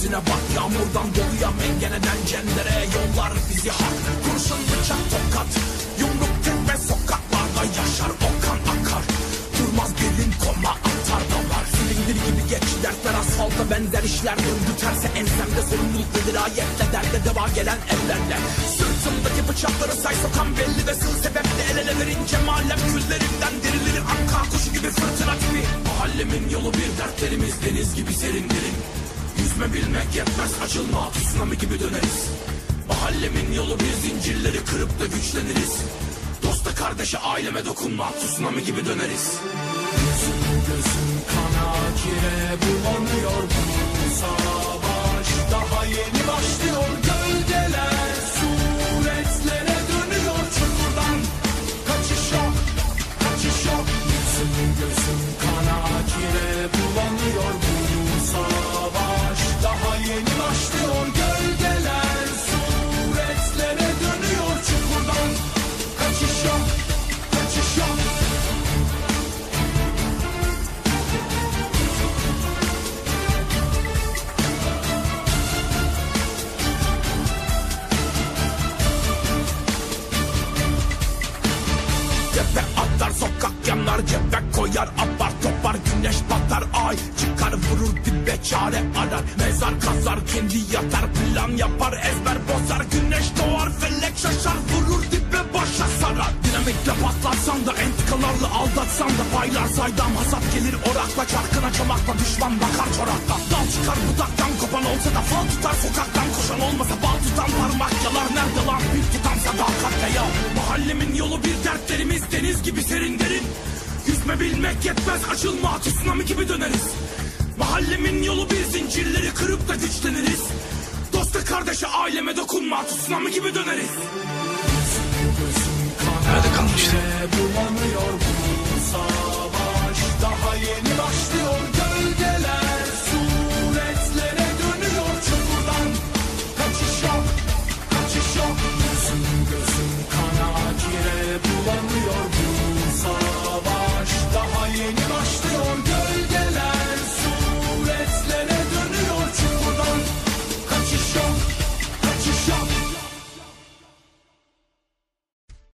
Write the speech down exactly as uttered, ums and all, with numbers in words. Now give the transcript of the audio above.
Derdine bak, yağmurdan doluya mengeneden cendere yollar bizi hak. Kurşun bıçak tokat, yumruk tekme sokaklarda yaşar o kan akar. Durmaz birin koma atar dalar. Silindir gibi geç dertler asfalta benzer işler. Döndü terse ensemde sorumluluk nedir ayetle. Derde deva gelen ellerle. Sırtımdaki bıçakları say sokan belli ve sığ sebeple el ele verince malem küllerimden dirilir. Anka kuşu gibi fırtına gibi. Mahallemin yolu bir, dertlerimiz deniz gibi serin derin. Yüzme bilmek yetmez, açılma tsunami gibi döneriz. Mahallemin yolu bir, zincirleri kırıp da güçleniriz. Dosta kardeşe aileme dokunma, tsunami gibi döneriz. Gözüm gözüm kana kire bulanıyor, bu savaş daha yeni başlıyor. Gölgeler suretlere dönüyor, çukurdan kaçış yok, kaçış yok. Gözüm gözüm kana kire bulanıyor, bu savaş daha yeni başlıyor. Gölgeler suretlere dönüyor, çukurdan kaçış yok, kaçış yok. Tepe atlar, sokak yanar, cebe koyar, apar topar, güneş batar, ay çıkar vurur dibe çare arar. Mezar kazar, kendi yatar, plan yapar, ezber bozar. Güneş doğar, felek şaşar, vurur dibe başa sarar. Dinamitle patlatsan da, entikalarla aldatsan da, paylar saydam hasat gelir orakla. Çarkına çomakla düşman bakar çorakla. Dal çıkar budaktan, kopan olsa da fal tutar. Sokaktan koşan olmasa bal tutan, parmak yalar. Nerede lan bir tutam sadakatle ya. Mahallemin yolu bir, dertlerimiz deniz gibi serin derin. Yüzme bilmek yetmez, açılma tsunami gibi döneriz. Mahallemin yolu bir, zincirleri kırıp da güçleniriz. Dosta kardeşe aileme dokunma, tsunami gibi döneriz. Nerede kalmıştı? Bulanıyor, bu savaş daha yeni başlıyor. Gölge